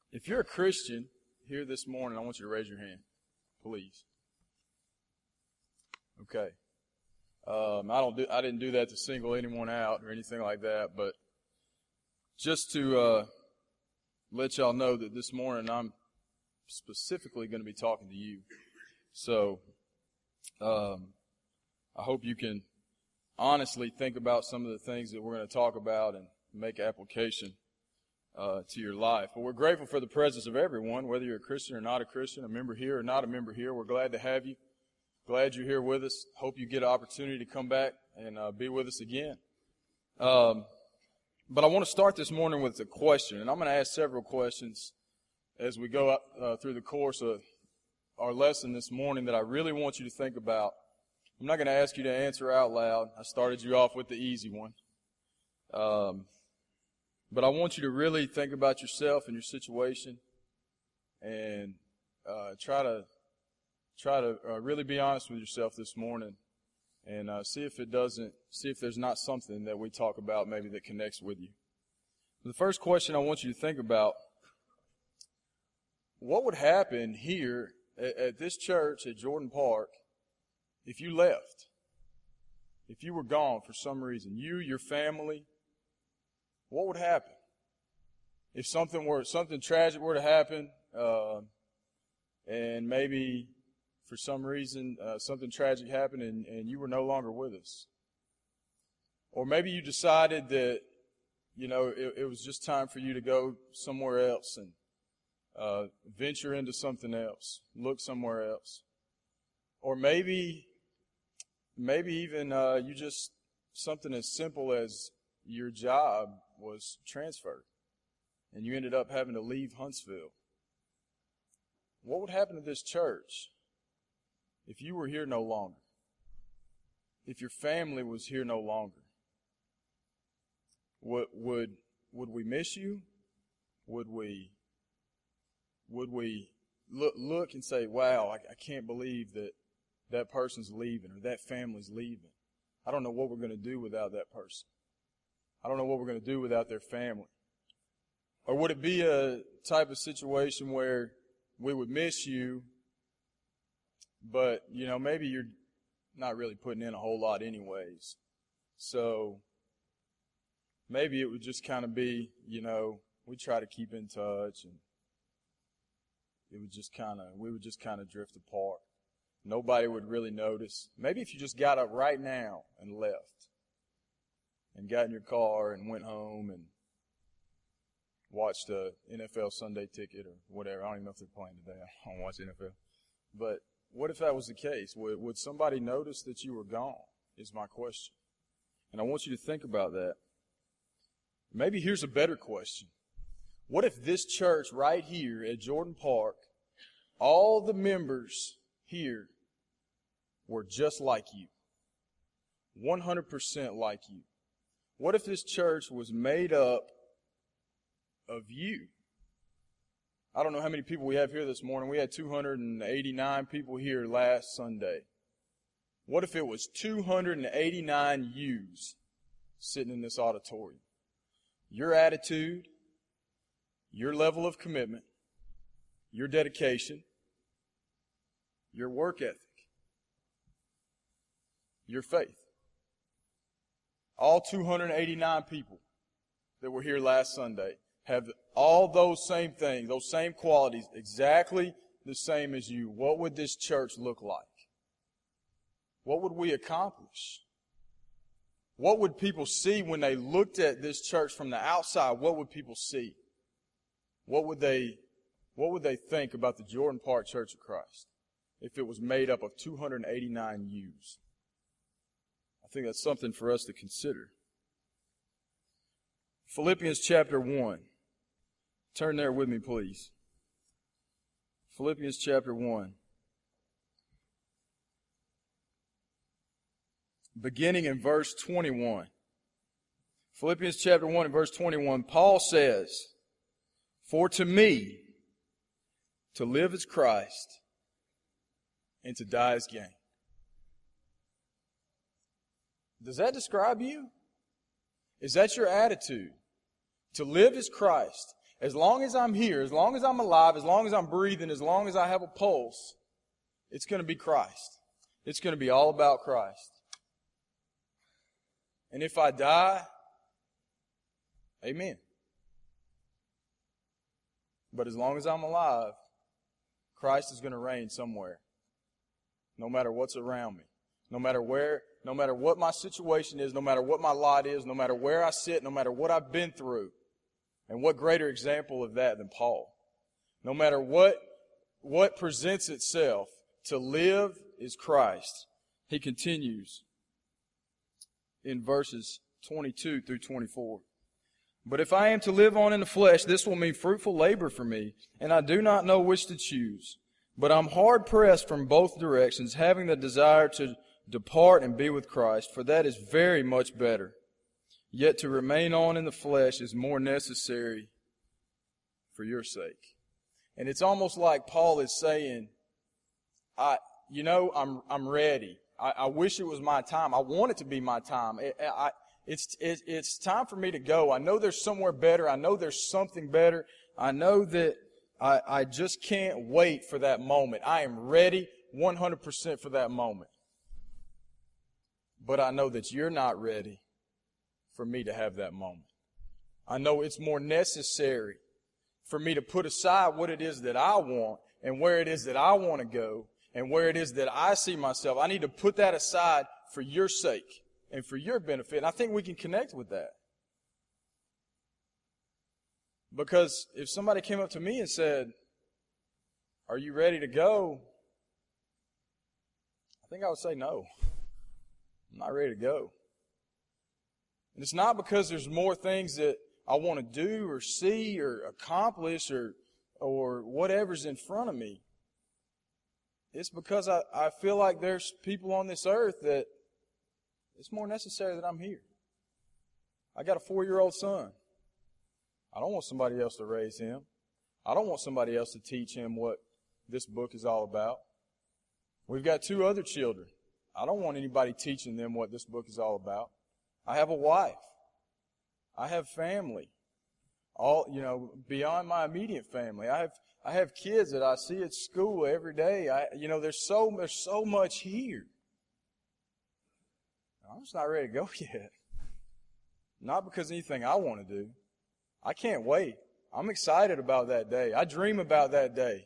If you're a Christian here this morning, I want you to raise your hand, please. Okay. I didn't do that to single anyone out or anything like that, but just to let y'all know that this morning I'm specifically going to be talking to you. So I hope you can honestly think about some of the things that we're going to talk about and make application to your life. But we're grateful for the presence of everyone, whether you're a Christian or not a Christian, a member here or not a member here. We're glad to have you. Glad you're here with us. Hope you get an opportunity to come back and be with us again. But I want to start this morning with a question, and I'm going to ask several questions as we go through the course of our lesson this morning that I really want you to think about. I'm not going to ask you to answer out loud. I started you off with the easy one. But I want you to really think about yourself and your situation and try to really be honest with yourself this morning and see if there's not something that we talk about maybe that connects with you. The first question I want you to think about, what would happen here at this church at Jordan Park if you left? If you were gone for some reason, you, your family, what would happen? If something tragic were to happen, and maybe for some reason something tragic happened and you were no longer with us. Or maybe you decided that, it was just time for you to go somewhere else and venture into something else, look somewhere else. Or maybe even you just, something as simple as your job was transferred and you ended up having to leave Huntsville. What would happen to this church if you were here no longer? If your family was here no longer? Would we miss you? Would we look and say, wow, I can't believe that person's leaving or that family's leaving. I don't know what we're going to do without that person. I don't know what we're going to do without their family. Or would it be a type of situation where we would miss you, but, maybe you're not really putting in a whole lot anyways. So maybe it would just kind of be, we try to keep in touch and we would just kind of drift apart. Nobody would really notice. Maybe if you just got up right now and left and got in your car and went home and watched a NFL Sunday Ticket or whatever. I don't even know if they're playing today. I don't watch NFL. But what if that was the case? Would somebody notice that you were gone is my question. And I want you to think about that. Maybe here's a better question. What if this church right here at Jordan Park, all the members here were just like you? 100% like you. What if this church was made up of you? I don't know how many people we have here this morning. We had 289 people here last Sunday. What if it was 289 yous sitting in this auditorium? Your attitude, your level of commitment, your dedication, your work ethic, your faith. All 289 people that were here last Sunday have all those same things, those same qualities, exactly the same as you. What would this church look like? What would we accomplish? What would people see when they looked at this church from the outside? What would people see? What would they think about the Jordan Park Church of Christ if it was made up of 289 yous? I think that's something for us to consider. Philippians chapter 1. Turn there with me, please. Philippians chapter 1. Beginning in verse 21. Philippians chapter 1 and verse 21, Paul says, "For to me, to live is Christ, and to die is gain." Does that describe you? Is that your attitude? To live is Christ, As long as I'm here, as long as I'm alive, as long as I'm breathing, as long as I have a pulse, it's going to be Christ. It's going to be all about Christ. And if I die, amen. But as long as I'm alive, Christ is going to reign somewhere. No matter what's around me. No matter where, no matter what my situation is, no matter what my lot is, no matter where I sit, no matter what I've been through. And what greater example of that than Paul? No matter what presents itself, to live is Christ. He continues in verses 22 through 24. But if I am to live on in the flesh, this will mean fruitful labor for me, and I do not know which to choose. But I'm hard pressed from both directions, having the desire to depart and be with Christ, for that is very much better. Yet to remain on in the flesh is more necessary for your sake. And it's almost like Paul is saying, I'm ready. I wish it was my time. I want it to be my time. It's time for me to go. I know there's somewhere better. I know there's something better. I know that I just can't wait for that moment. I am ready 100% for that moment. But I know that you're not ready for me to have that moment. I know it's more necessary for me to put aside what it is that I want and where it is that I want to go and where it is that I see myself. I need to put that aside for your sake and for your benefit. And I think we can connect with that. Because if somebody came up to me and said, "Are you ready to go?" I think I would say no. I'm not ready to go. And it's not because there's more things that I want to do or see or accomplish or whatever's in front of me. It's because I feel like there's people on this earth that it's more necessary that I'm here. I got a 4-year-old son. I don't want somebody else to raise him. I don't want somebody else to teach him what this book is all about. We've got 2 other children. I don't want anybody teaching them what this book is all about. I have a wife. I have family. Beyond my immediate family. I have kids that I see at school every day. There's so much here. I'm just not ready to go yet. Not because of anything I want to do. I can't wait. I'm excited about that day. I dream about that day.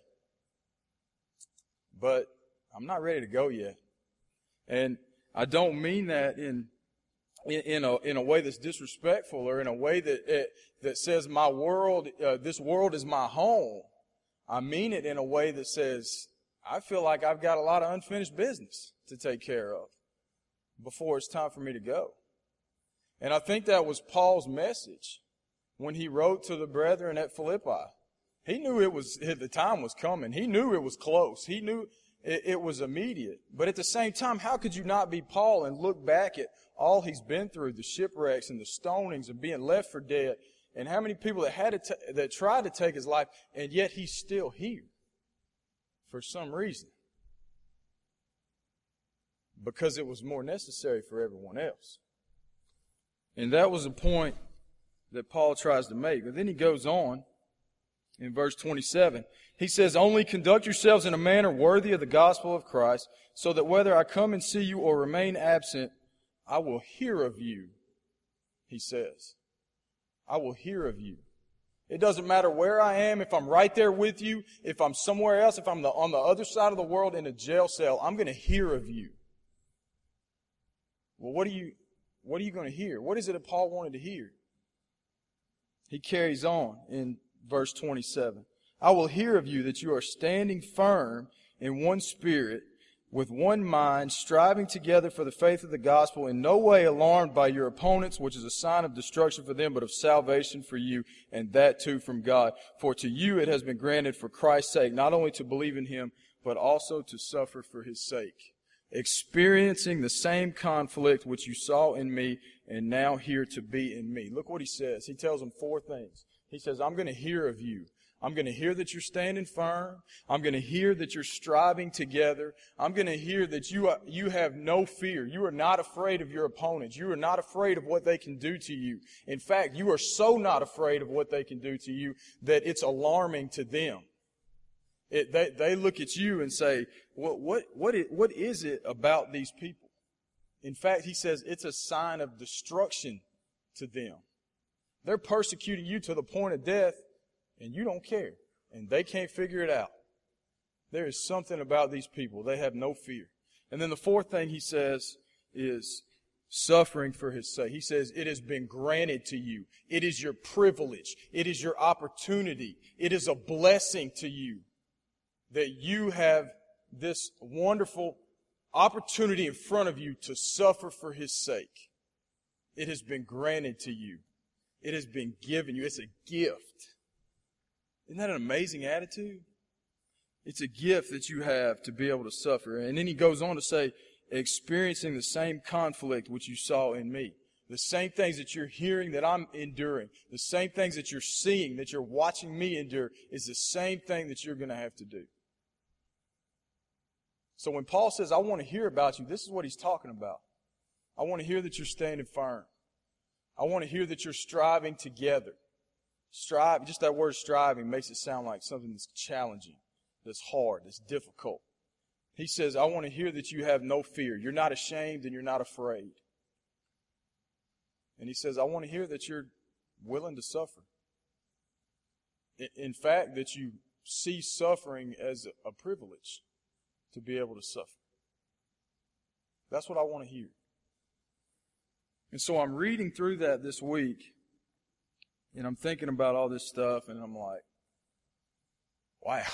But I'm not ready to go yet. And I don't mean that in a way that's disrespectful or in a way that says my world, this world is my home. I mean it in a way that says I feel like I've got a lot of unfinished business to take care of before it's time for me to go. And I think that was Paul's message when he wrote to the brethren at Philippi. He knew the time was coming. He knew it was close. He knew it was immediate. But at the same time, how could you not be Paul and look back at all he's been through, the shipwrecks and the stonings and being left for dead, and how many people that tried to take his life, and yet he's still here for some reason. Because it was more necessary for everyone else. And that was the point that Paul tries to make. But then he goes on in verse 27. He says, "Only conduct yourselves in a manner worthy of the gospel of Christ, so that whether I come and see you or remain absent, I will hear of you," he says. I will hear of you. It doesn't matter where I am, if I'm right there with you, if I'm somewhere else, if I'm on the other side of the world in a jail cell, I'm going to hear of you. Well, what are you going to hear? What is it that Paul wanted to hear? He carries on in verse 27. "I will hear of you that you are standing firm in one spirit, with one mind, striving together for the faith of the gospel, in no way alarmed by your opponents, which is a sign of destruction for them, but of salvation for you, and that too from God. For to you it has been granted for Christ's sake, not only to believe in Him, but also to suffer for His sake, experiencing the same conflict which you saw in me, and now here to be in me." Look what he says. He tells them 4 things. He says, I'm going to hear of you. I'm going to hear that you're standing firm. I'm going to hear that you're striving together. I'm going to hear that you have no fear. You are not afraid of your opponents. You are not afraid of what they can do to you. In fact, you are so not afraid of what they can do to you that it's alarming to them. They look at you and say, what is it about these people? In fact, he says it's a sign of destruction to them. They're persecuting you to the point of death, and you don't care. And they can't figure it out. There is something about these people. They have no fear. And then the fourth thing he says is suffering for his sake. He says, it has been granted to you. It is your privilege. It is your opportunity. It is a blessing to you that you have this wonderful opportunity in front of you to suffer for his sake. It has been granted to you. It has been given you. It's a gift. Isn't that an amazing attitude? It's a gift that you have to be able to suffer. And then he goes on to say, experiencing the same conflict which you saw in me. The same things that you're hearing that I'm enduring, the same things that you're seeing, that you're watching me endure, is the same thing that you're going to have to do. So when Paul says, I want to hear about you, this is what he's talking about. I want to hear that you're standing firm. I want to hear that you're striving together. Strive, just that word striving makes it sound like something that's challenging, that's hard, that's difficult. He says, I want to hear that you have no fear. You're not ashamed and you're not afraid. And he says, I want to hear that you're willing to suffer. In fact, that you see suffering as a privilege to be able to suffer. That's what I want to hear. And so I'm reading through that this week, and I'm thinking about all this stuff, and I'm like, wow.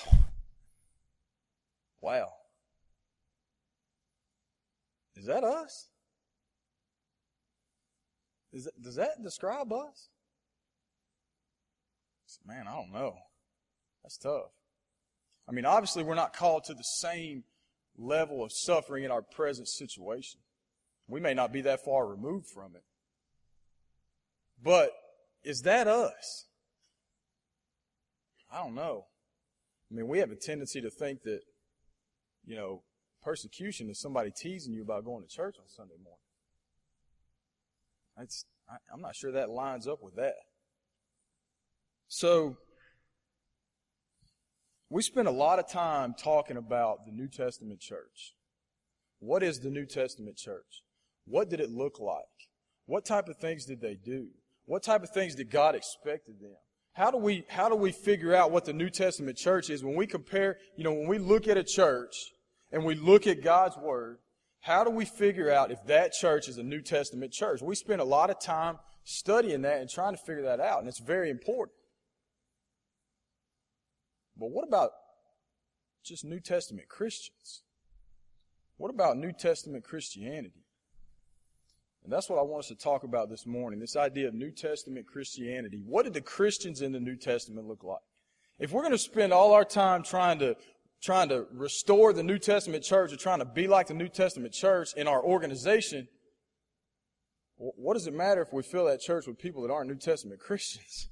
Wow. Is that us? Does that describe us? Man, I don't know. That's tough. I mean, obviously we're not called to the same level of suffering in our present situation. We may not be that far removed from it. But is that us? I don't know. I mean, we have a tendency to think that, persecution is somebody teasing you about going to church on Sunday morning. I'm not sure that lines up with that. So, we spend a lot of time talking about the New Testament church. What is the New Testament church? What did it look like? What type of things did they do? What type of things did God expect of them? How do we figure out what the New Testament church is when we compare, when we look at a church and we look at God's Word, how do we figure out if that church is a New Testament church? We spend a lot of time studying that and trying to figure that out, and it's very important. But what about just New Testament Christians? What about New Testament Christianity? And that's what I want us to talk about this morning, this idea of New Testament Christianity. What did the Christians in the New Testament look like? If we're going to spend all our time trying to restore the New Testament church or trying to be like the New Testament church in our organization, what does it matter if we fill that church with people that aren't New Testament Christians?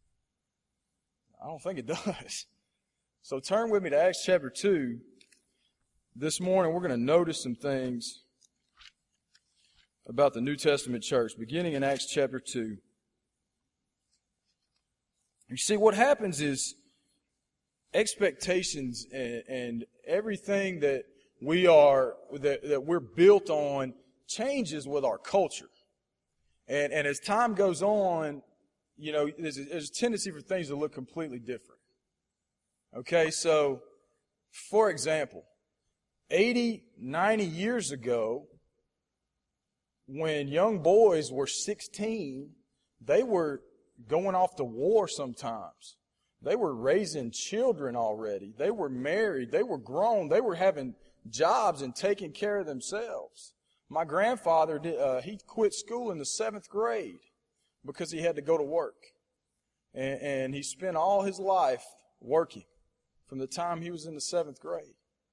I don't think it does. So turn with me to Acts chapter 2. This morning we're going to notice some things about the New Testament church, beginning in Acts chapter 2. You see, what happens is expectations and everything that we're built on changes with our culture. And as time goes on, there's a tendency for things to look completely different. Okay, so, for example, 80, 90 years ago, when young boys were 16, they were going off to war sometimes. They were raising children already. They were married. They were grown. They were having jobs and taking care of themselves. My grandfather, he quit school in the 7th grade because he had to go to work. And he spent all his life working from the time he was in the 7th grade.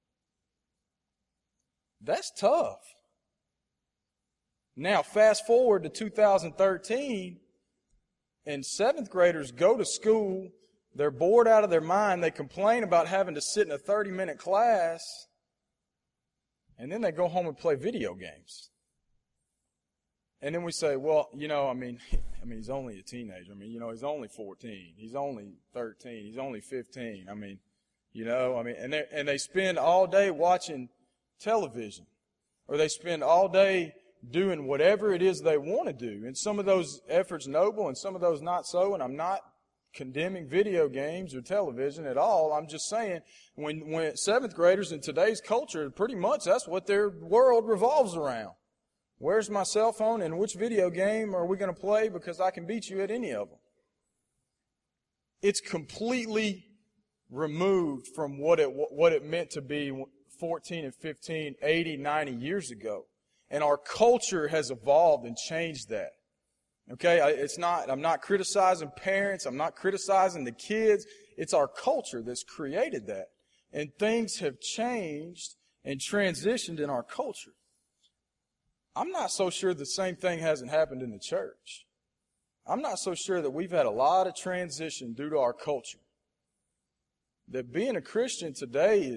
That's tough. Now, fast forward to 2013, And seventh graders go to school, they're bored out of their mind, they complain about having to sit in a 30-minute class, and then they go home and play video games. And then we say, well, he's only a teenager. He's only 14. He's only 13. He's only 15. And they spend all day watching television, or they spend all day doing whatever it is they want to do. And some of those efforts noble and some of those not so, and I'm not condemning video games or television at all. I'm just saying when seventh graders in today's culture, pretty much that's what their world revolves around. Where's my cell phone and which video game are we going to play because I can beat you at any of them? It's completely removed from what it meant to be 14 and 15, 80, 90 years ago. And our culture has evolved and changed that. Okay, I'm not criticizing parents. I'm not criticizing the kids. It's our culture that's created that. And things have changed and transitioned in our culture. I'm not so sure the same thing hasn't happened in the church. I'm not so sure that we've had a lot of transition due to our culture. That being a Christian today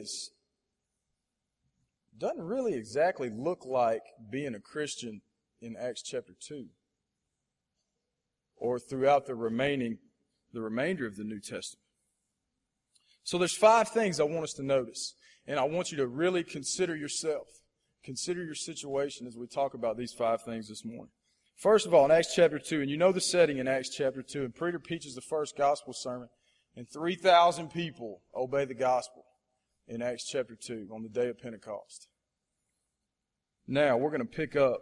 doesn't really exactly look like being a Christian in Acts chapter 2 or throughout the remainder of the New Testament. So there's 5 things I want us to notice, and I want you to really consider yourself. Consider your situation as we talk about these 5 things this morning. First of all, in Acts chapter 2, and you know the setting in Acts chapter 2, and Peter preaches the first gospel sermon, and 3,000 people obey the gospel in Acts chapter 2 on the day of Pentecost. Now, we're going to pick up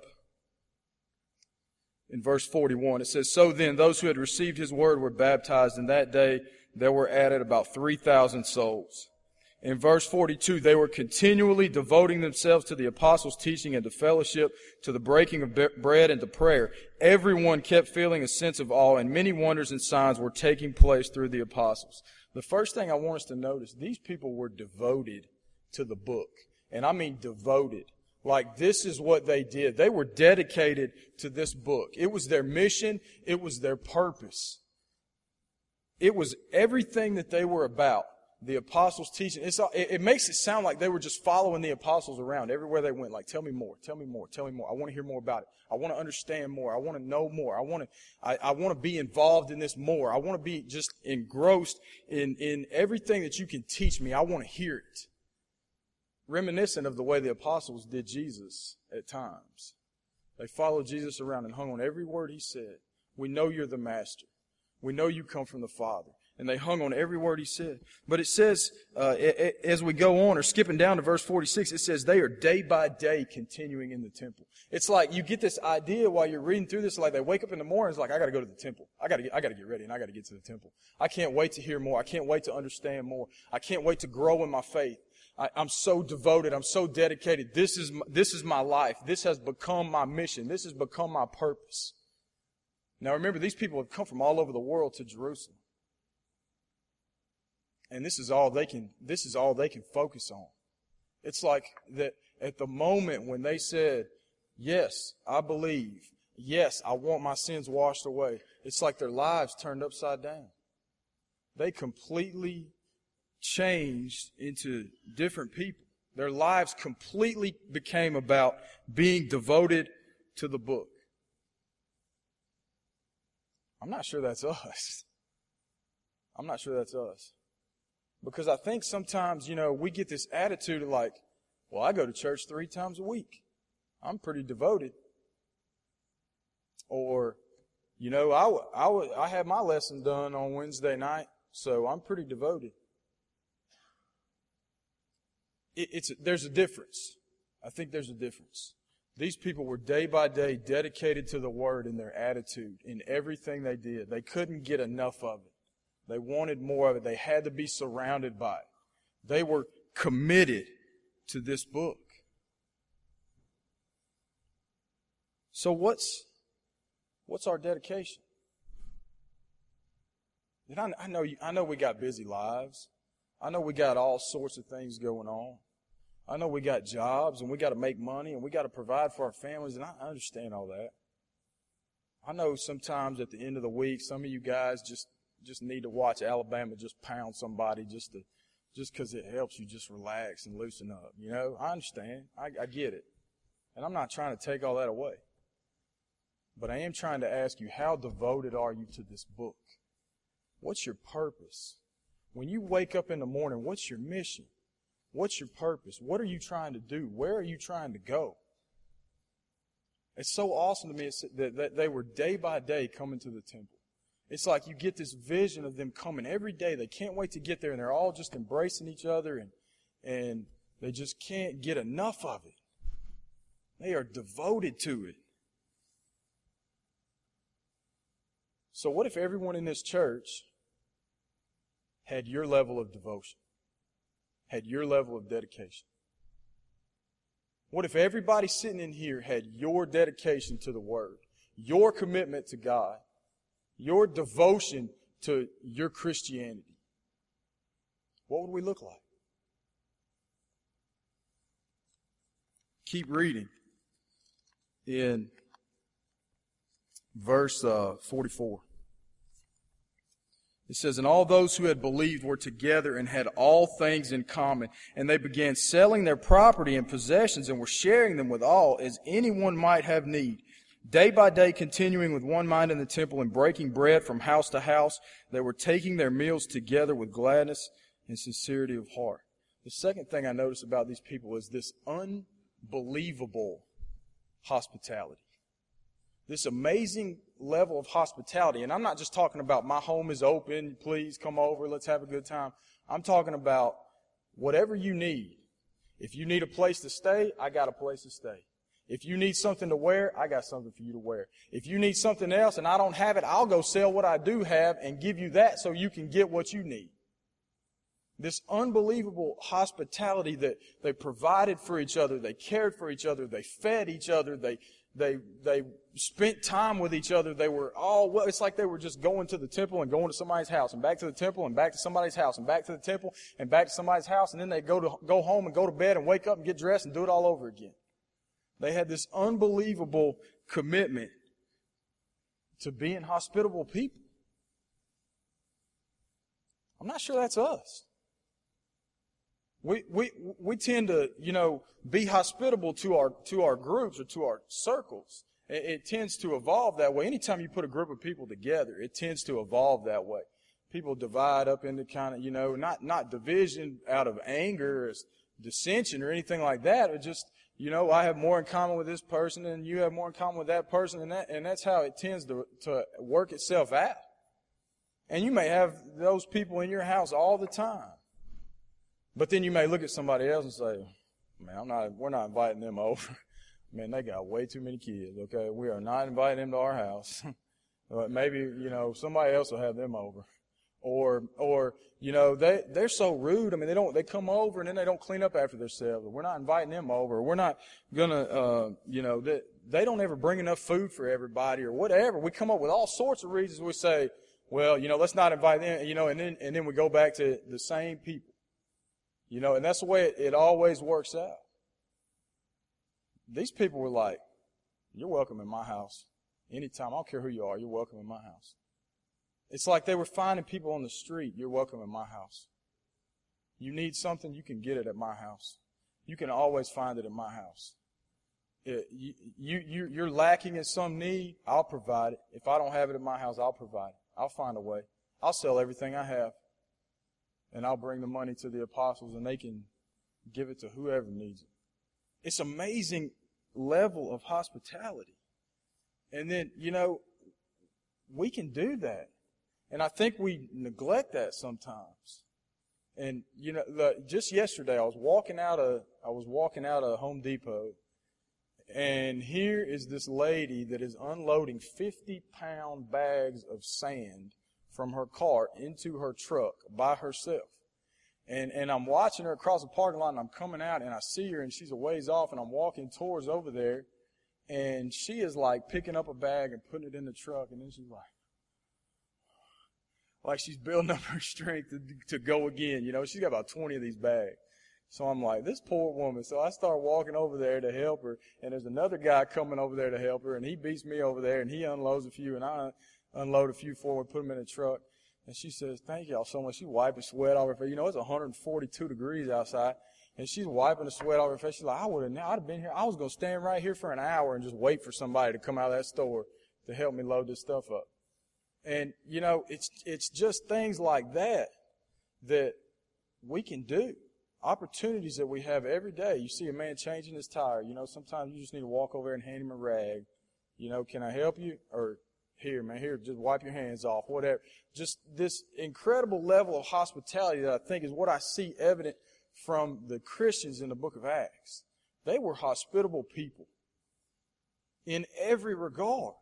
in verse 41. It says, "So then, those who had received his word were baptized, and that day there were added about 3,000 souls." In verse 42, they were continually devoting themselves to the apostles' teaching and to fellowship, to the breaking of bread and to prayer. Everyone kept feeling a sense of awe, and many wonders and signs were taking place through the apostles. The first thing I want us to notice, these people were devoted to the book. And I mean devoted. Like this is what they did. They were dedicated to this book. It was their mission. It was their purpose. It was everything that they were about. The apostles' teaching. It makes it sound like they were just following the apostles around everywhere they went. Like, tell me more, tell me more, tell me more. I want to hear more about it. I want to understand more. I want to know more. I want to be involved in this more. I want to be just engrossed in everything that you can teach me. I want to hear it. Reminiscent of the way the apostles did Jesus at times. They followed Jesus around and hung on every word he said. We know you're the master. We know you come from the Father. And they hung on every word he said. But it says, as we go on, or skipping down to verse 46, it says they are day by day continuing in the temple. It's like you get this idea while you're reading through this, like they wake up in the morning, it's like, I got to go to the temple. I got to get ready and I got to get to the temple. I can't wait to hear more. I can't wait to understand more. I can't wait to grow in my faith. I'm so devoted. I'm so dedicated. This is my life. This has become my mission. This has become my purpose. Now remember, these people have come from all over the world to Jerusalem. And this is all they can focus on. It's like that at the moment when they said, yes, I believe. Yes, I want my sins washed away. It's like their lives turned upside down. They completely changed into different people. Their lives completely became about being devoted to the book. I'm not sure that's us. I'm not sure that's us. Because I think sometimes, we get this attitude of like, well, I go to church 3 times a week. I'm pretty devoted. Or, I had my lesson done on Wednesday night, so I'm pretty devoted. There's a difference. I think there's a difference. These people were day by day dedicated to the Word in their attitude, in everything they did. They couldn't get enough of it. They wanted more of it. They had to be surrounded by it. They were committed to this book. So what's our dedication? And I know we got busy lives. I know we got all sorts of things going on. I know we got jobs and we got to make money and we got to provide for our families, and I understand all that. I know sometimes at the end of the week, some of you guys just need to watch Alabama just pound somebody just because it helps you just relax and loosen up. You know, I understand. I get it. And I'm not trying to take all that away. But I am trying to ask you, how devoted are you to this book? What's your purpose? When you wake up in the morning, what's your mission? What's your purpose? What are you trying to do? Where are you trying to go? It's so awesome to me that they were day by day coming to the temple. It's like you get this vision of them coming every day. They can't wait to get there, and they're all just embracing each other, and they just can't get enough of it. They are devoted to it. So what if everyone in this church had your level of devotion, had your level of dedication? What if everybody sitting in here had your dedication to the Word, your commitment to God, your devotion to your Christianity? What would we look like? Keep reading in verse 44. It says, "And all those who had believed were together and had all things in common. And they began selling their property and possessions and were sharing them with all, as anyone might have need. Day by day continuing with one mind in the temple and breaking bread from house to house, they were taking their meals together with gladness and sincerity of heart." The second thing I notice about these people is this unbelievable hospitality. This amazing level of hospitality. And I'm not just talking about my home is open, please come over, let's have a good time. I'm talking about whatever you need. If you need a place to stay, I got a place to stay. If you need something to wear, I got something for you to wear. If you need something else and I don't have it, I'll go sell what I do have and give you that so you can get what you need. This unbelievable hospitality that they provided for each other, they cared for each other, they fed each other, they spent time with each other. They were it's like they were just going to the temple and going to somebody's house and back to the temple and back to somebody's house and back to the temple and back to somebody's house, and then they go home and go to bed and wake up and get dressed and do it all over again. They had this unbelievable commitment to being hospitable people. I'm not sure that's us. We tend to, be hospitable to our groups or to our circles. It tends to evolve that way. Anytime you put a group of people together, it tends to evolve that way. People divide up into kind of, not division out of anger or dissension or anything like that, but just, I have more in common with this person and you have more in common with that person, and that's how it tends to work itself out. And you may have those people in your house all the time. But then you may look at somebody else and say, man, we're not inviting them over. Man, they got way too many kids, okay? We are not inviting them to our house. Maybe, somebody else will have them over. Or they're so rude. I mean, they come over and then they don't clean up after themselves. We're not inviting them over. We're not gonna, they don't ever bring enough food for everybody or whatever. We come up with all sorts of reasons. We say, well, let's not invite them, and then we go back to the same people. And that's the way it always works out. These people were like, you're welcome in my house. Anytime, I don't care who you are, you're welcome in my house. It's like they were finding people on the street, you're welcome in my house. You need something, you can get it at my house. You can always find it at my house. You're lacking in some need, I'll provide it. If I don't have it at my house, I'll provide it. I'll find a way. I'll sell everything I have. And I'll bring the money to the apostles and they can give it to whoever needs it. It's amazing level of hospitality. And then, we can do that. And I think we neglect that sometimes. And, just yesterday I was walking out of Home Depot, and here is this lady that is unloading 50-pound bags of sand from her cart into her truck by herself. And I'm watching her across the parking lot, and I'm coming out, and I see her, and she's a ways off, and I'm walking towards over there, and she is like picking up a bag and putting it in the truck, and then she's like she's building up her strength to go again. She's got about 20 of these bags. So I'm like, this poor woman. So I start walking over there to help her, and there's another guy coming over there to help her, and he beats me over there, and he unloads a few, and I unload a few for her, put them in the truck. And she says, thank y'all so much. She's wiping sweat off her face. You know, it's 142 degrees outside, and she's wiping the sweat off her face. She's like, I'd have been here. I was going to stand right here for an hour and just wait for somebody to come out of that store to help me load this stuff up. And, you know, it's just things like that we can do. Opportunities that we have every day. You see a man changing his tire. You know, sometimes you just need to walk over there and hand him a rag. You know, can I help you? Or, here, man, here, just wipe your hands off, whatever. Just this incredible level of hospitality that I think is what I see evident from the Christians in the book of Acts. They were hospitable people in every regard.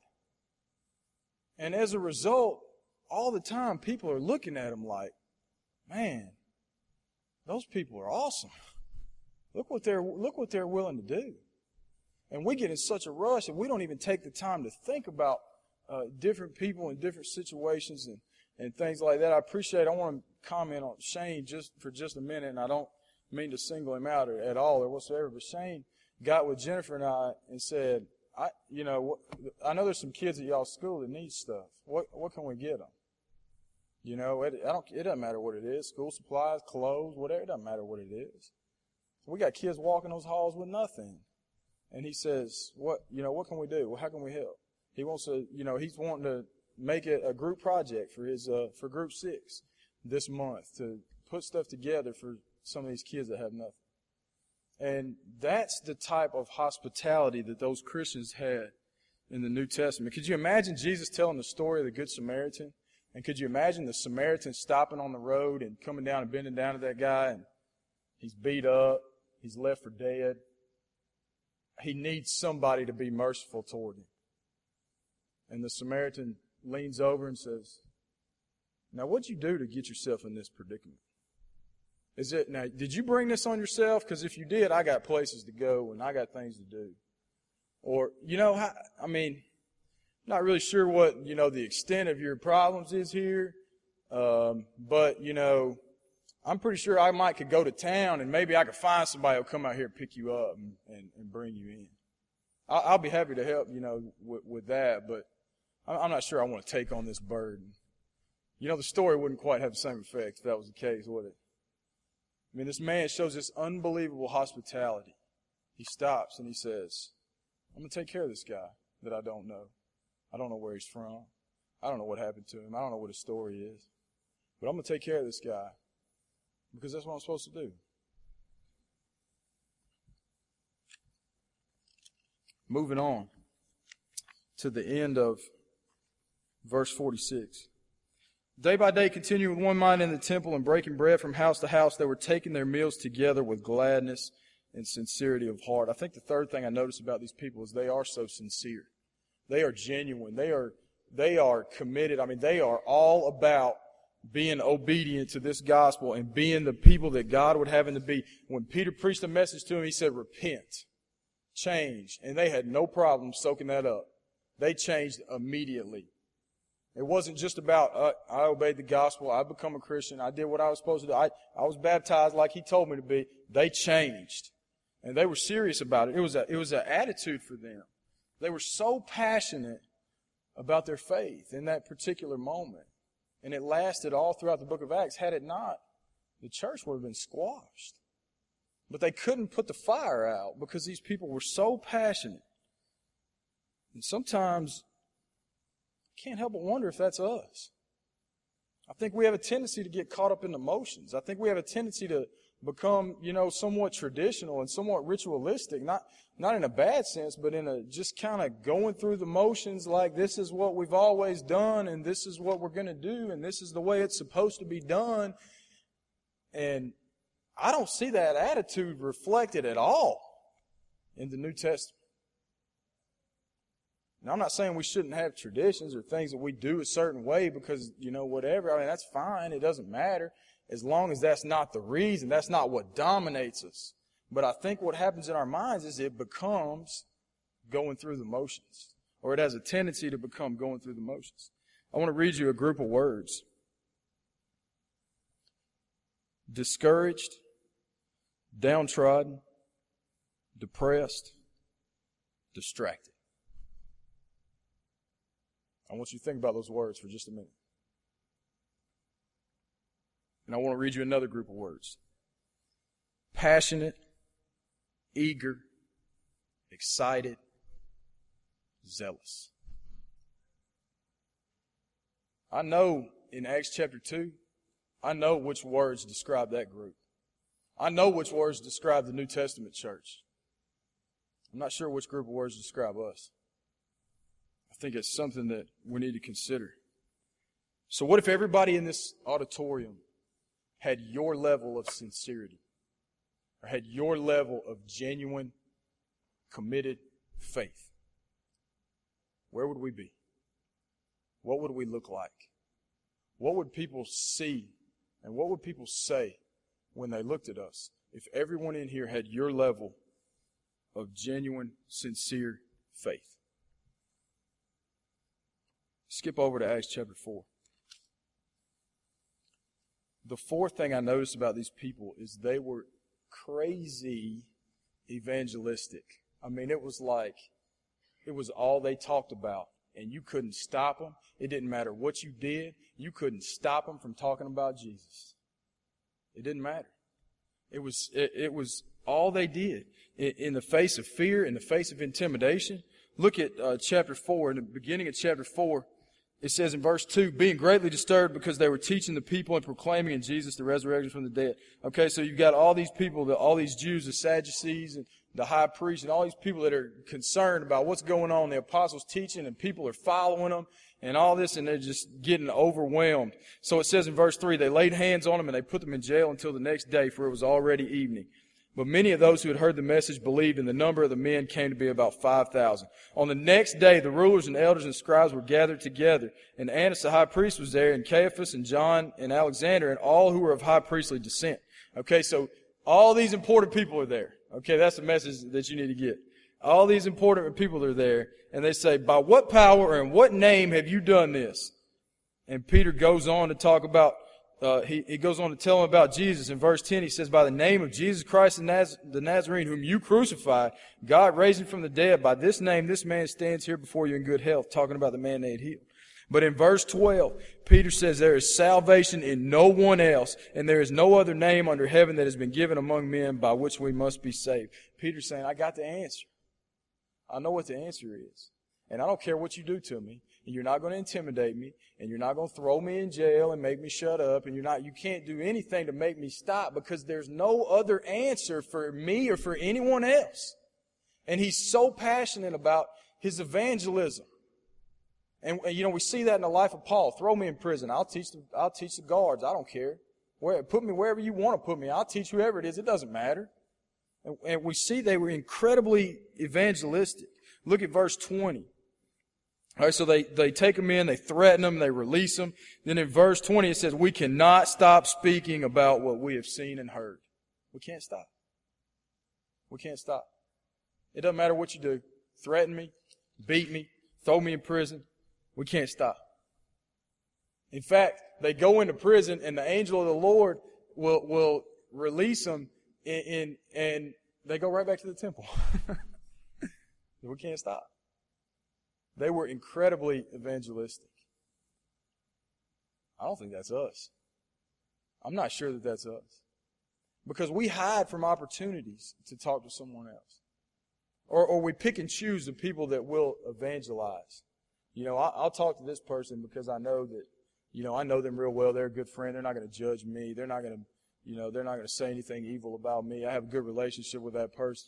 And as a result, all the time people are looking at them like, man, those people are awesome. Look what they're willing to do. And we get in such a rush and we don't even take the time to think about different people in different situations and things like that. I want to comment on Shane for just a minute, and I don't mean to single him out at all or whatsoever, but Shane got with Jennifer and I and said, I know there's some kids at y'all's school that need stuff. What can we get them? You know, it doesn't matter what it is. School supplies, clothes, whatever. It doesn't matter what it is. We got kids walking those halls with nothing. And he says, what can we do? Well, how can we help? He wants to, he's wanting to make it a group project for his, for group 6 this month to put stuff together for some of these kids that have nothing. And that's the type of hospitality that those Christians had in the New Testament. Could you imagine Jesus telling the story of the Good Samaritan? And could you imagine the Samaritan stopping on the road and coming down and bending down to that guy, and he's beat up, he's left for dead. He needs somebody to be merciful toward him. And the Samaritan leans over and says, now what'd you do to get yourself in this predicament? Did you bring this on yourself? Because if you did, I got places to go and I got things to do. Or, not really sure what, the extent of your problems is here. But, I'm pretty sure I could go to town and maybe I could find somebody who'll come out here and pick you up and bring you in. I'll be happy to help, with that, but I'm not sure I want to take on this burden. The story wouldn't quite have the same effect if that was the case, would it? This man shows this unbelievable hospitality. He stops and he says, I'm going to take care of this guy that I don't know. I don't know where he's from. I don't know what happened to him. I don't know what his story is. But I'm going to take care of this guy because that's what I'm supposed to do. Moving on to the end of verse 46. Day by day, continuing with one mind in the temple and breaking bread from house to house, they were taking their meals together with gladness and sincerity of heart. I think the third thing I notice about these people is they are so sincere. They are genuine. They are committed. They are all about being obedient to this gospel and being the people that God would have them to be. When Peter preached a message to him, he said, repent, change. And they had no problem soaking that up. They changed immediately. It wasn't just about, I obeyed the gospel, I become a Christian, I did what I was supposed to do, I was baptized like he told me to be. They changed. And they were serious about it. It was an attitude for them. They were so passionate about their faith in that particular moment. And it lasted all throughout the book of Acts. Had it not, the church would have been squashed. But they couldn't put the fire out because these people were so passionate. And sometimes, I can't help but wonder if that's us. I think we have a tendency to get caught up in emotions. I think we have a tendency to become, somewhat traditional and somewhat ritualistic. Not in a bad sense, but in a just kind of going through the motions like this is what we've always done and this is what we're going to do and this is the way it's supposed to be done. And I don't see that attitude reflected at all in the New Testament. Now, I'm not saying we shouldn't have traditions or things that we do a certain way because, whatever. That's fine. It doesn't matter as long as that's not the reason. That's not what dominates us. But I think what happens in our minds is it becomes going through the motions. Or it has a tendency to become going through the motions. I want to read you a group of words. Discouraged, downtrodden, depressed, distracted. I want you to think about those words for just a minute. And I want to read you another group of words. Passionate, eager, excited, zealous. I know in Acts chapter 2, I know which words describe that group. I know which words describe the New Testament church. I'm not sure which group of words describe us. I think it's something that we need to consider. So what if everybody in this auditorium had your level of sincerity, or had your level of genuine, committed faith? Where would we be? What would we look like? What would people see and what would people say when they looked at us if everyone in here had your level of genuine, sincere faith? Skip over to Acts chapter 4. The fourth thing I noticed about these people is they were crazy evangelistic. I mean, it was all they talked about, and you couldn't stop them. It didn't matter what you did. You couldn't stop them from talking about Jesus. It didn't matter. It was all they did. In the face of fear, in the face of intimidation. Look at chapter 4. In the beginning of chapter 4, it says in verse 2, being greatly disturbed because they were teaching the people and proclaiming in Jesus the resurrection from the dead. Okay, so you've got all these people, all these Jews, the Sadducees, and the high priest, and all these people that are concerned about what's going on. The apostles teaching, and people are following them, and all this, and they're just getting overwhelmed. So it says in verse 3, they laid hands on them, and they put them in jail until the next day, for it was already evening. But many of those who had heard the message believed, and the number of the men came to be about 5,000. On the next day, the rulers and elders and scribes were gathered together, and Annas the high priest was there, and Caiaphas and John and Alexander, and all who were of high priestly descent. Okay, so all these important people are there. Okay, that's the message that you need to get. All these important people are there, and they say, by what power and what name have you done this? And Peter goes on to talk about, he goes on to tell them about Jesus. In verse 10, he says, by the name of Jesus Christ the Nazarene, whom you crucified, God raised him from the dead. By this name, this man stands here before you in good health, talking about the man they had healed. But in verse 12, Peter says, there is salvation in no one else, and there is no other name under heaven that has been given among men by which we must be saved. Peter's saying, I got the answer. I know what the answer is. And I don't care what you do to me, and you're not going to intimidate me, and you're not going to throw me in jail and make me shut up, and you can't do anything to make me stop, because there's no other answer for me or for anyone else. And he's so passionate about his evangelism. And we see that in the life of Paul. Throw me in prison. I'll teach the guards. I don't care. Put me wherever you want to put me. I'll teach whoever it is. It doesn't matter. And we see they were incredibly evangelistic. Look at verse 20. All right, so they take them in, they threaten them, they release them. Then in verse 20 it says, we cannot stop speaking about what we have seen and heard. We can't stop. We can't stop. It doesn't matter what you do. Threaten me, beat me, throw me in prison. We can't stop. In fact, they go into prison, and the angel of the Lord will release them, and they go right back to the temple. We can't stop. They were incredibly evangelistic. I don't think that's us. I'm not sure that that's us. Because we hide from opportunities to talk to someone else. Or we pick and choose the people that will evangelize. I'll talk to this person because I know that, I know them real well. They're a good friend. They're not going to judge me. They're not going to, they're not going to say anything evil about me. I have a good relationship with that person.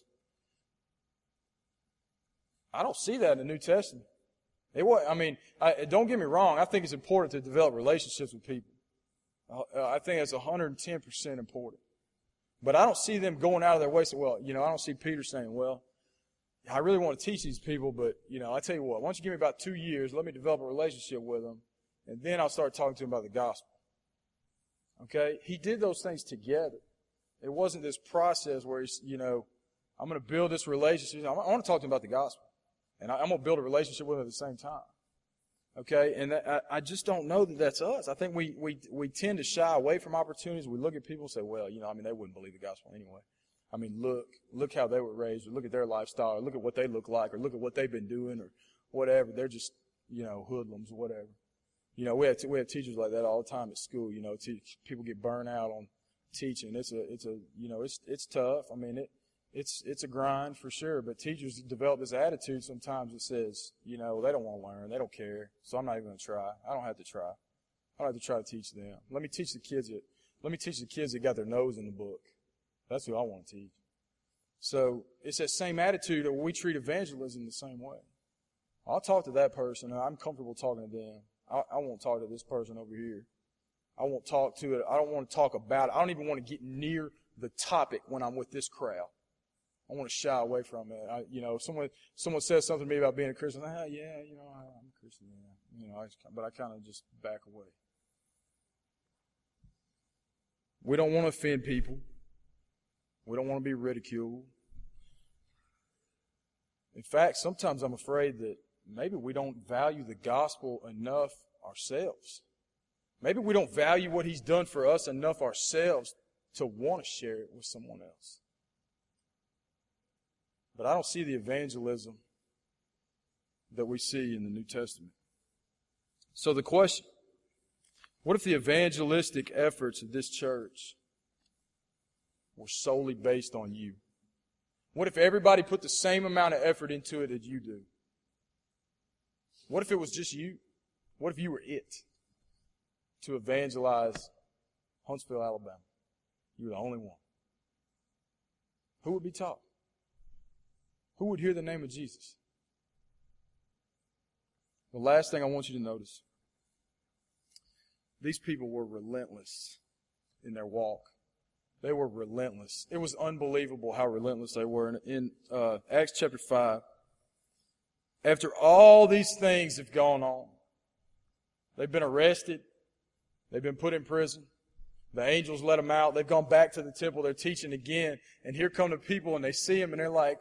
I don't see that in the New Testament. Don't get me wrong. I think it's important to develop relationships with people. I think that's 110% important. But I don't see them going out of their way. So, I don't see Peter saying, I really want to teach these people, but, I tell you what, why don't you give me about 2 years, let me develop a relationship with them, and then I'll start talking to them about the gospel. Okay? He did those things together. It wasn't this process where he's, I'm going to build this relationship. I want to talk to them about the gospel. And I'm going to build a relationship with them at the same time. Okay? And I just don't know that that's us. I think we tend to shy away from opportunities. We look at people and say, they wouldn't believe the gospel anyway. I mean, look how they were raised, or look at their lifestyle, or look at what they look like, or look at what they've been doing, or whatever. They're just, hoodlums or whatever. We have teachers like that all the time at school. People get burned out on teaching. It's tough. I mean, it's a grind for sure. But teachers develop this attitude sometimes that says, they don't want to learn, they don't care, so I'm not even going to try. I don't have to try. I don't have to try to teach them. Let me teach the kids that got their nose in the book. That's who I want to teach. So it's that same attitude that we treat evangelism the same way. I'll talk to that person. I'm comfortable talking to them. I won't talk to this person over here. I won't talk to it. I don't want to talk about it. I don't even want to get near the topic when I'm with this crowd. I want to shy away from it. Someone says something to me about being a Christian. I'm a Christian. Yeah. But I kind of just back away. We don't want to offend people. We don't want to be ridiculed. In fact, sometimes I'm afraid that maybe we don't value the gospel enough ourselves. Maybe we don't value what He's done for us enough ourselves to want to share it with someone else. But I don't see the evangelism that we see in the New Testament. So the question, what if the evangelistic efforts of this church were solely based on you? What if everybody put the same amount of effort into it as you do? What if it was just you? What if you were it to evangelize Huntsville, Alabama? You were the only one. Who would be taught? Who would hear the name of Jesus? The last thing I want you to notice, these people were relentless in their walk. They were relentless. It was unbelievable how relentless they were. In Acts chapter 5, after all these things have gone on, they've been arrested, they've been put in prison, the angels let them out, they've gone back to the temple, they're teaching again, and here come the people and they see them and they're like,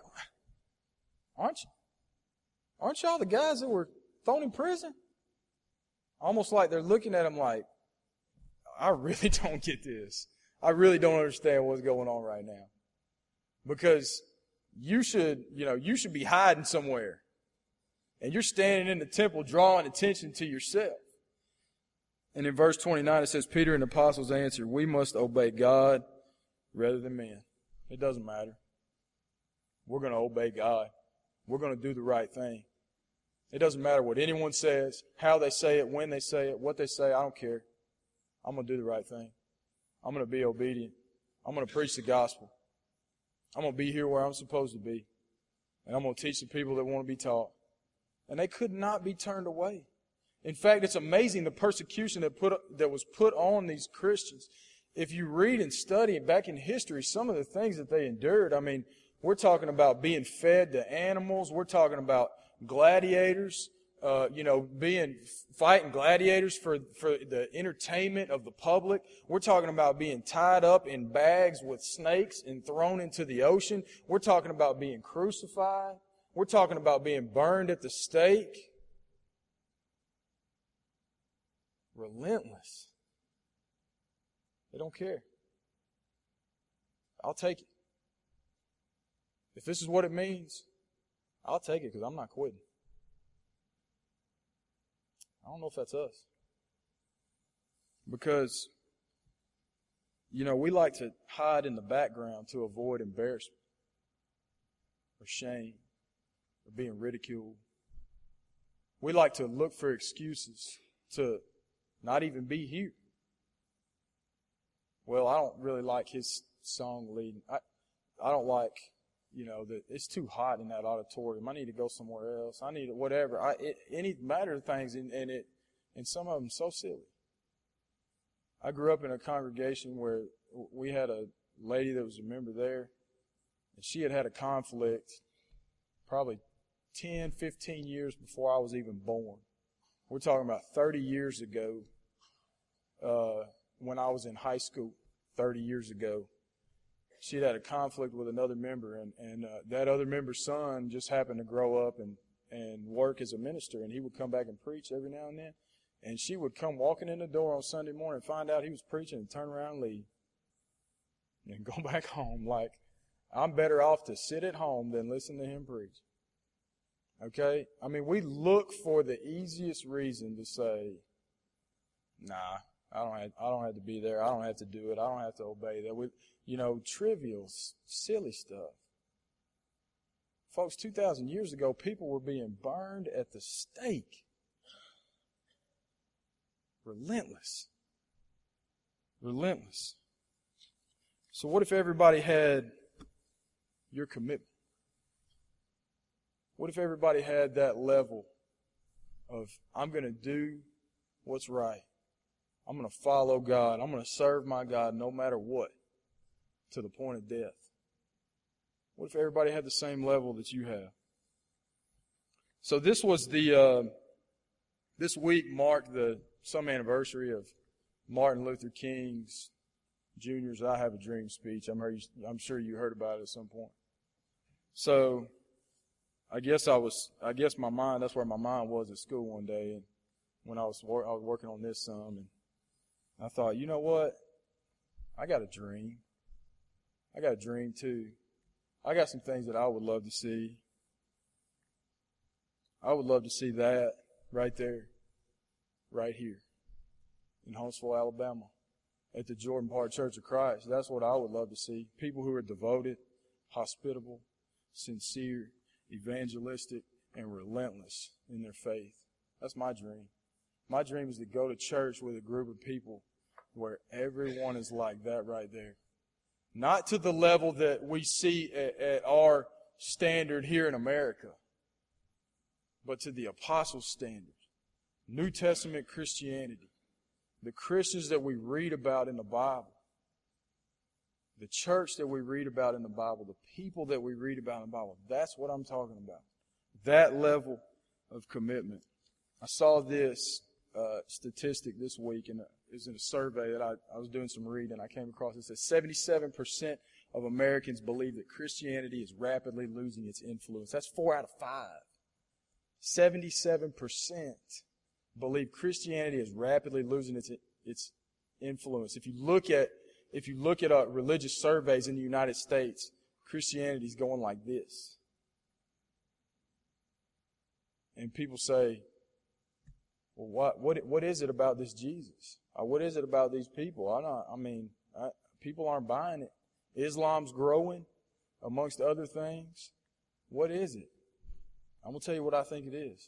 aren't y'all the guys that were thrown in prison? Almost like they're looking at them like, I really don't get this. I really don't understand what's going on right now. Because you should be hiding somewhere. And you're standing in the temple drawing attention to yourself. And in verse 29 it says, Peter and the apostles answered, we must obey God rather than men. It doesn't matter. We're going to obey God. We're going to do the right thing. It doesn't matter what anyone says, how they say it, when they say it, what they say. I don't care. I'm going to do the right thing. I'm going to be obedient. I'm going to preach the gospel. I'm going to be here where I'm supposed to be. And I'm going to teach the people that want to be taught. And they could not be turned away. In fact, it's amazing the persecution that was put on these Christians. If you read and study back in history, some of the things that they endured, I mean, we're talking about being fed to animals. We're talking about gladiators, fighting gladiators for the entertainment of the public. We're talking about being tied up in bags with snakes and thrown into the ocean. We're talking about being crucified. We're talking about being burned at the stake. Relentless. They don't care. I'll take it. If this is what it means, I'll take it because I'm not quitting. I don't know if that's us. Because, we like to hide in the background to avoid embarrassment or shame or being ridiculed. We like to look for excuses to not even be here. Well, I don't really like his song leading. I don't like, that it's too hot in that auditorium. I need to go somewhere else. I need whatever. Any matter of things, and some of them so silly. I grew up in a congregation where we had a lady that was a member there, and she had a conflict probably 10, 15 years before I was even born. We're talking about 30 years ago, when I was in high school, 30 years ago. She had a conflict with another member, and that other member's son just happened to grow up and work as a minister, and he would come back and preach every now and then. And she would come walking in the door on Sunday morning and find out he was preaching and turn around and leave. And go back home like, I'm better off to sit at home than listen to him preach. Okay? I mean, we look for the easiest reason to say, nah, I don't have to be there. I don't have to do it. I don't have to obey that. Trivial, silly stuff. Folks, 2,000 years ago, people were being burned at the stake. Relentless. Relentless. So what if everybody had your commitment? What if everybody had that level of, I'm going to do what's right. I'm going to follow God. I'm going to serve my God no matter what, to the point of death. What if everybody had the same level that you have? So this was this week marked some anniversary of Martin Luther King's Jr.'s I Have a Dream speech. I'm sure you heard about it at some point. So I guess my mind, that's where my mind was at school one day, and when I was working on this some, and I thought, you know what? I got a dream. I got a dream too. I got some things that I would love to see. I would love to see that right there, right here, in Huntsville, Alabama, at the Jordan Park Church of Christ. That's what I would love to see. People who are devoted, hospitable, sincere, evangelistic, and relentless in their faith. That's my dream. My dream is to go to church with a group of people where everyone is like that right there. Not to the level that we see at our standard here in America, but to the apostles' standard. New Testament Christianity. The Christians that we read about in the Bible. The church that we read about in the Bible. The people that we read about in the Bible. That's what I'm talking about. That level of commitment. I saw this statistic this week, and it was in a survey that I was doing some reading. I came across it. It said 77% of Americans believe that Christianity is rapidly losing its influence. That's 4 out of 5. 77% believe Christianity is rapidly losing its influence. If you look at religious surveys in the United States, Christianity is going like this. And people say, well, what is it about this Jesus? What is it about these people? People aren't buying it. Islam's growing, amongst other things. What is it? I'm going to tell you what I think it is.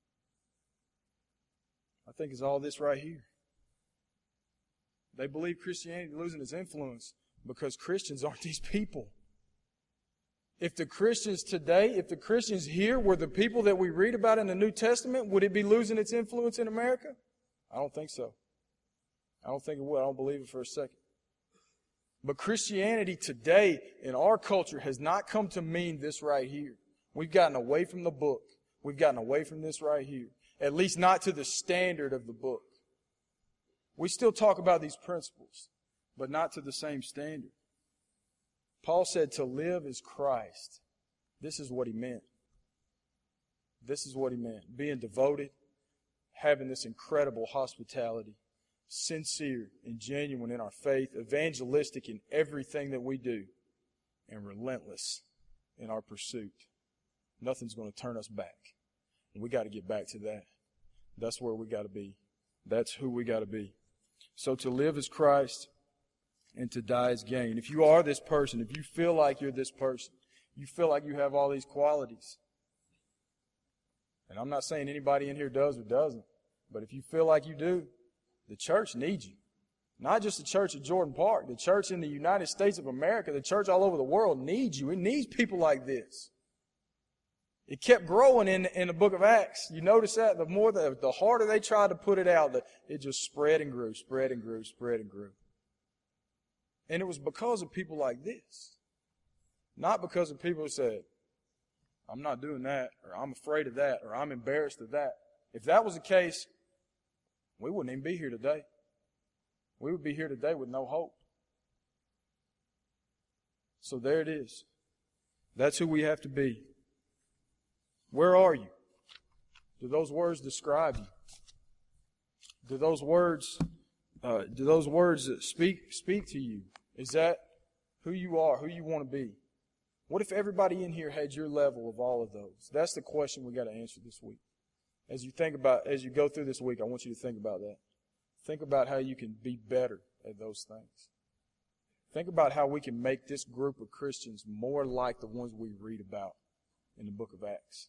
I think it's all this right here. They believe Christianity is losing its influence because Christians aren't these people. If the Christians today, if the Christians here were the people that we read about in the New Testament, would it be losing its influence in America? I don't think so. I don't think it would. I don't believe it for a second. But Christianity today in our culture has not come to mean this right here. We've gotten away from the book. We've gotten away from this right here. At least not to the standard of the book. We still talk about these principles, but not to the same standard. Paul said to live is Christ. This is what he meant. This is what he meant. Being devoted, having this incredible hospitality, sincere and genuine in our faith, evangelistic in everything that we do, and relentless in our pursuit. Nothing's going to turn us back. And we got to get back to that. That's where we got to be. That's who we got to be. So to live is Christ and to die is gain. If you are this person, if you feel like you're this person, you feel like you have all these qualities. And I'm not saying anybody in here does or doesn't, but if you feel like you do, the church needs you. Not just the church at Jordan Park, the church in the United States of America, the church all over the world needs you. It needs people like this. It kept growing in the book of Acts. You notice that the harder they tried to put it out, it just spread and grew, spread and grew, spread and grew. And it was because of people like this. Not because of people who said, I'm not doing that, or I'm afraid of that, or I'm embarrassed of that. If that was the case, we wouldn't even be here today. We would be here today with no hope. So there it is. That's who we have to be. Where are you? Do those words describe you? Do those words speak to you? Is that who you are, who you want to be? What if everybody in here had your level of all of those? That's the question we got to answer this week. As you go through this week, I want you to think about that. Think about how you can be better at those things. Think about how we can make this group of Christians more like the ones we read about in the book of Acts.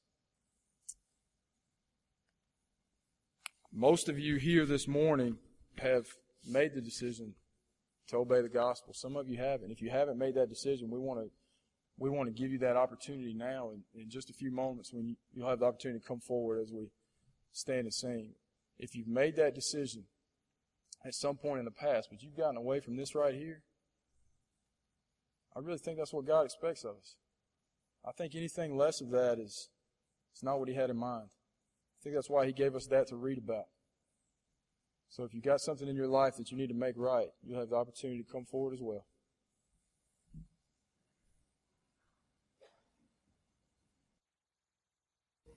Most of you here this morning have made the decision to obey the gospel. Some of you haven't. If you haven't made that decision, we want to give you that opportunity now in just a few moments when you'll have the opportunity to come forward as we stand and sing. If you've made that decision at some point in the past, but you've gotten away from this right here, I really think that's what God expects of us. I think anything less of that is not what He had in mind. I think that's why He gave us that to read about. So if you've got something in your life that you need to make right, you'll have the opportunity to come forward as well.